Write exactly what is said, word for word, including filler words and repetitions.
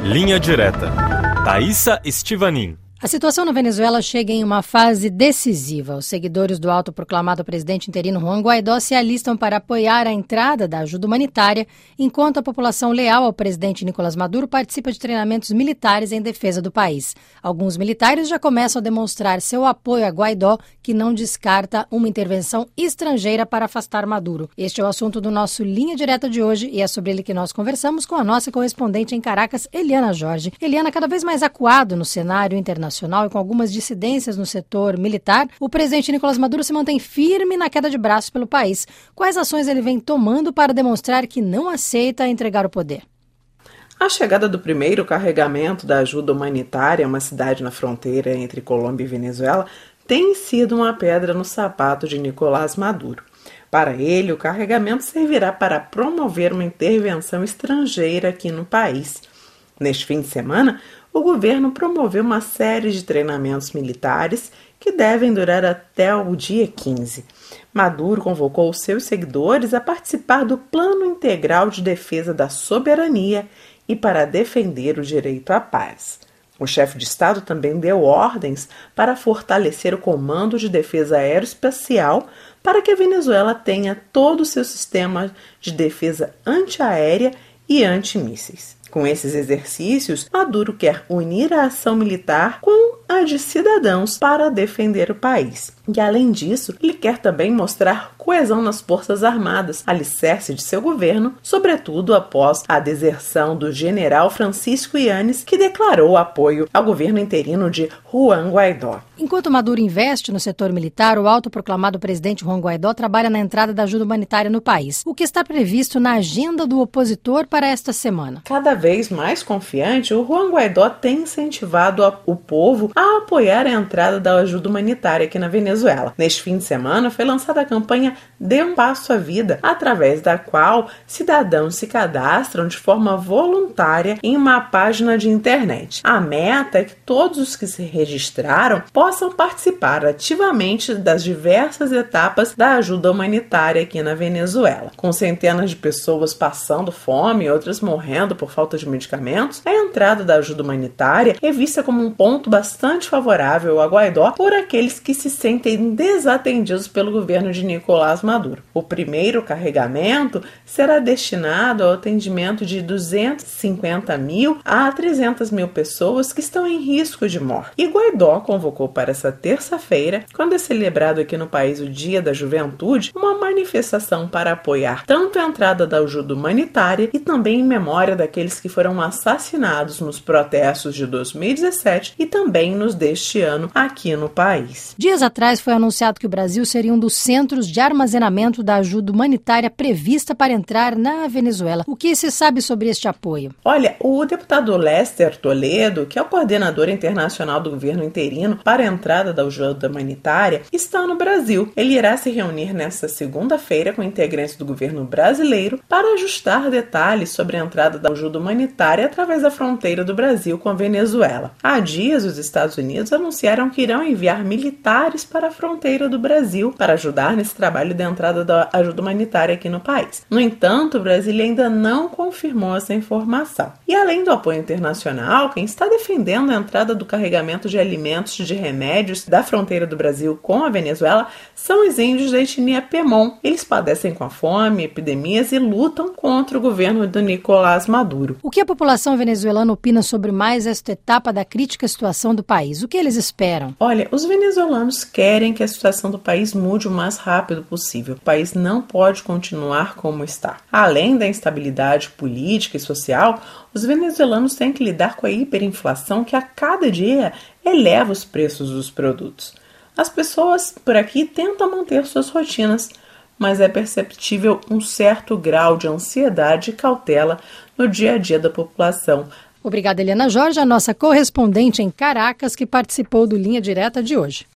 Linha Direta. Thaisa Estivanin. A situação na Venezuela chega em uma fase decisiva. Os seguidores do autoproclamado presidente interino Juan Guaidó se alistam para apoiar a entrada da ajuda humanitária, enquanto a população leal ao presidente Nicolás Maduro participa de treinamentos militares em defesa do país. Alguns militares já começam a demonstrar seu apoio a Guaidó, que não descarta uma intervenção estrangeira para afastar Maduro. Este é o assunto do nosso Linha Direta de hoje e é sobre ele que nós conversamos com a nossa correspondente em Caracas, Eliana Jorge. Eliana, cada vez mais acuado no cenário internacional e com algumas dissidências no setor militar, o presidente Nicolás Maduro se mantém firme na queda de braços pelo país. Quais ações ele vem tomando para demonstrar que não aceita entregar o poder? A chegada do primeiro carregamento da ajuda humanitária a uma cidade na fronteira entre Colômbia e Venezuela tem sido uma pedra no sapato de Nicolás Maduro. Para ele, o carregamento servirá para promover uma intervenção estrangeira aqui no país. Neste fim de semana, o governo promoveu uma série de treinamentos militares que devem durar até o dia quinze. Maduro convocou seus seguidores a participar do Plano Integral de Defesa da Soberania e para defender o direito à paz. O chefe de Estado também deu ordens para fortalecer o Comando de Defesa Aeroespacial para que a Venezuela tenha todo o seu sistema de defesa antiaérea e antimísseis. Com esses exercícios, Maduro quer unir a ação militar com a de cidadãos para defender o país. E, além disso, ele quer também mostrar coesão nas Forças Armadas, alicerce de seu governo, sobretudo após a deserção do general Francisco Yanes, que declarou apoio ao governo interino de Juan Guaidó. Enquanto Maduro investe no setor militar, o autoproclamado presidente Juan Guaidó trabalha na entrada da ajuda humanitária no país. O que está previsto na agenda do opositor para esta semana? Cada vez mais confiante, o Juan Guaidó tem incentivado a, o povo a apoiar a entrada da ajuda humanitária aqui na Venezuela. Neste fim de semana foi lançada a campanha Dê um Passo à Vida, através da qual cidadãos se cadastram de forma voluntária em uma página de internet. A meta é que todos os que se registraram possam participar ativamente das diversas etapas da ajuda humanitária aqui na Venezuela. Com centenas de pessoas passando fome e outras morrendo por falta de medicamentos, a entrada da ajuda humanitária é vista como um ponto bastante favorável a Guaidó por aqueles que se sentem desatendidos pelo governo de Nicolás Maduro. O primeiro carregamento será destinado ao atendimento de duzentos e cinquenta mil a trezentas mil pessoas que estão em risco de morte. E Guaidó convocou para essa terça-feira, quando é celebrado aqui no país o Dia da Juventude, uma manifestação para apoiar tanto a entrada da ajuda humanitária e também em memória daqueles que foram assassinados nos protestos de dois mil e dezessete e também nos deste ano aqui no país. Dias atrás foi anunciado que o Brasil seria um dos centros de armazenamento da ajuda humanitária prevista para entrar na Venezuela. O que se sabe sobre este apoio? Olha, o deputado Lester Toledo, que é o coordenador internacional do governo interino para a entrada da ajuda humanitária, está no Brasil. Ele irá se reunir nesta segunda-feira com integrantes do governo brasileiro para ajustar detalhes sobre a entrada da ajuda humanitária através da fronteira do Brasil com a Venezuela. Há dias, os Estados Unidos anunciaram que irão enviar militares para a fronteira do Brasil para ajudar nesse trabalho de entrada da ajuda humanitária aqui no país. No entanto, o Brasil ainda não confirmou essa informação. E além do apoio internacional, quem está defendendo a entrada do carregamento de alimentos e de remédios da fronteira do Brasil com a Venezuela são os índios da etnia Pemon. Eles padecem com a fome, epidemias e lutam contra o governo do Nicolás Maduro. O que a população venezuelana opina sobre mais esta etapa da crítica situação do país? O que eles esperam? Olha, os venezuelanos querem que a situação do país mude o mais rápido possível. O país não pode continuar como está. Além da instabilidade política e social, os venezuelanos têm que lidar com a hiperinflação que a cada dia eleva os preços dos produtos. As pessoas por aqui tentam manter suas rotinas, mas é perceptível um certo grau de ansiedade e cautela no dia a dia da população. Obrigada, Eliana Jorge, a nossa correspondente em Caracas, que participou do Linha Direta de hoje.